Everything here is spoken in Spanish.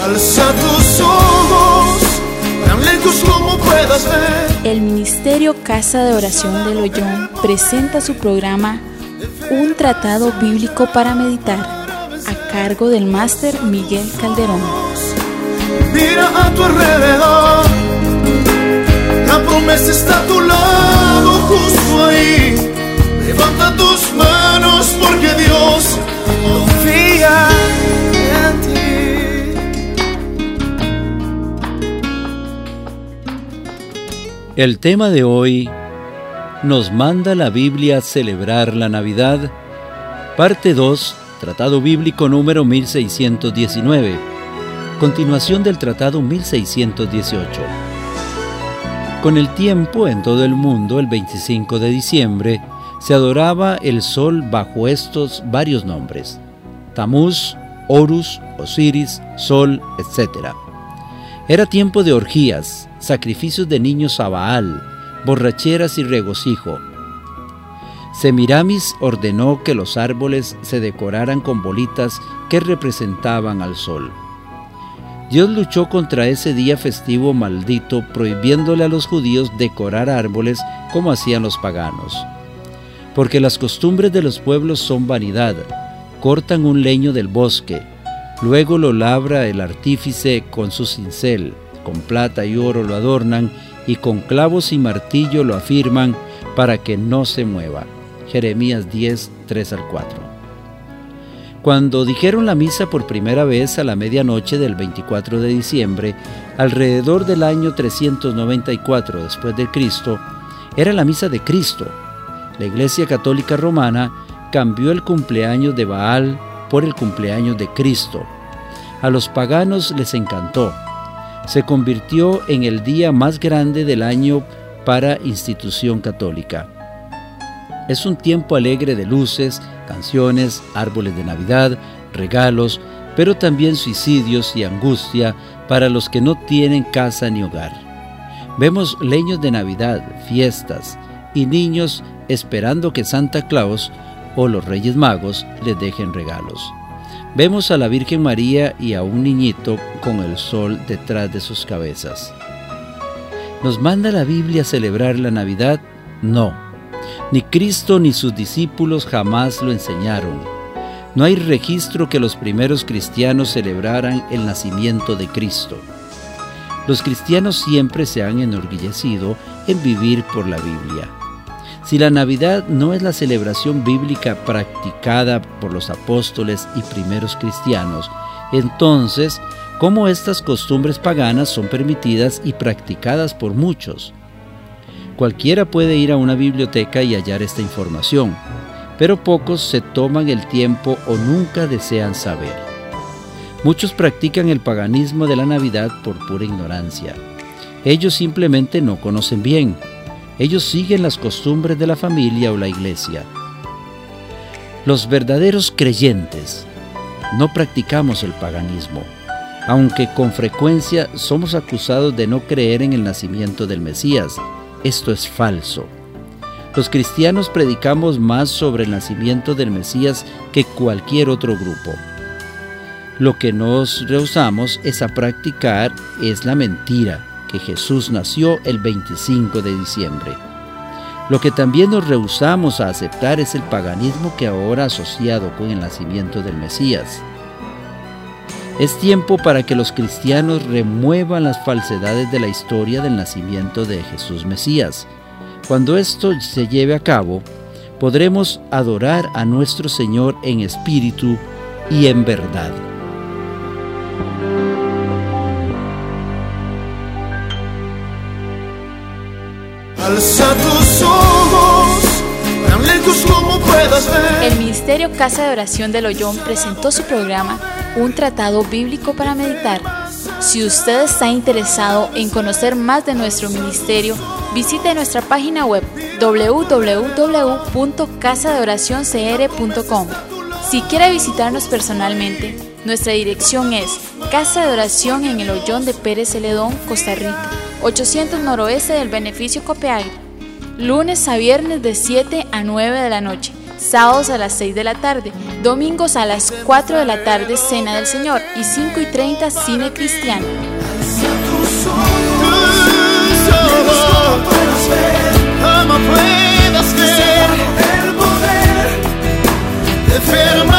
Alza tus ojos, tan lejos como puedas ver. El Ministerio Casa de Oración del Ollón presenta su programa Un Tratado Bíblico para Meditar, a cargo del máster Miguel Calderón. Mira a tu alrededor, la promesa está a tu lado, justo ahí. Levanta tus manos porque Dios confía en ti. El tema de hoy: nos manda la Biblia a celebrar la Navidad. Parte 2, Tratado Bíblico número 1619. Continuación del Tratado 1618. Con el tiempo, en todo el mundo, el 25 de diciembre, se adoraba el sol bajo estos varios nombres: Tamuz, Horus, Osiris, Sol, etc. Era tiempo de orgías, sacrificios de niños a Baal, borracheras y regocijo. Semiramis ordenó que los árboles se decoraran con bolitas que representaban al sol. Dios luchó contra ese día festivo maldito, prohibiéndole a los judíos decorar árboles como hacían los paganos. Porque las costumbres de los pueblos son vanidad. Cortan un leño del bosque, luego lo labra el artífice con su cincel, con plata y oro lo adornan, y con clavos y martillo lo afirman para que no se mueva. Jeremías 10, 3-4. Cuando dijeron la misa por primera vez a la medianoche del 24 de diciembre, alrededor del año 394 después de Cristo, era la misa de Cristo. La Iglesia Católica Romana cambió el cumpleaños de Baal por el cumpleaños de Cristo. A los paganos les encantó. Se convirtió en el día más grande del año para institución católica. Es un tiempo alegre de luces, canciones, árboles de Navidad, regalos, pero también suicidios y angustia para los que no tienen casa ni hogar. Vemos leños de Navidad, fiestas y niños esperando que Santa Claus o los Reyes Magos les dejen regalos. Vemos a la Virgen María y a un niñito con el sol detrás de sus cabezas. ¿Nos manda la Biblia a celebrar la Navidad? No. Ni Cristo ni sus discípulos jamás lo enseñaron. No hay registro que los primeros cristianos celebraran el nacimiento de Cristo. Los cristianos siempre se han enorgullecido en vivir por la Biblia. Si la Navidad no es la celebración bíblica practicada por los apóstoles y primeros cristianos, entonces, ¿cómo estas costumbres paganas son permitidas y practicadas por muchos? Cualquiera puede ir a una biblioteca y hallar esta información, pero pocos se toman el tiempo o nunca desean saber. Muchos practican el paganismo de la Navidad por pura ignorancia. Ellos simplemente no conocen bien. Ellos siguen las costumbres de la familia o la iglesia. Los verdaderos creyentes no practicamos el paganismo, aunque con frecuencia somos acusados de no creer en el nacimiento del Mesías. Esto es falso. Los cristianos predicamos más sobre el nacimiento del Mesías que cualquier otro grupo. Lo que nos rehusamos a practicar es la mentira, que Jesús nació el 25 de diciembre. Lo que también nos rehusamos a aceptar es el paganismo que ahora asociado con el nacimiento del Mesías. Es tiempo para que los cristianos remuevan las falsedades de la historia del nacimiento de Jesús Mesías. Cuando esto se lleve a cabo, podremos adorar a nuestro Señor en espíritu y en verdad. Alza tus ojos, tan lejos como puedas ver. El Ministerio Casa de Oración del Ollón presentó su programa Un Tratado Bíblico para Meditar. Si usted está interesado en conocer más de nuestro ministerio, visite nuestra página web www.casadeoracioncr.com. Si quiere visitarnos personalmente, nuestra dirección es Casa de Oración en el Ollón de Pérez Celedón, Costa Rica, 800 noroeste del Beneficio Copiapó, lunes a viernes de 7 a 9 de la noche, sábados a las 6 de la tarde, domingos a las 4 de la tarde, Cena del Señor, y 5:30, Cine Cristiano. Puedas ver el poder de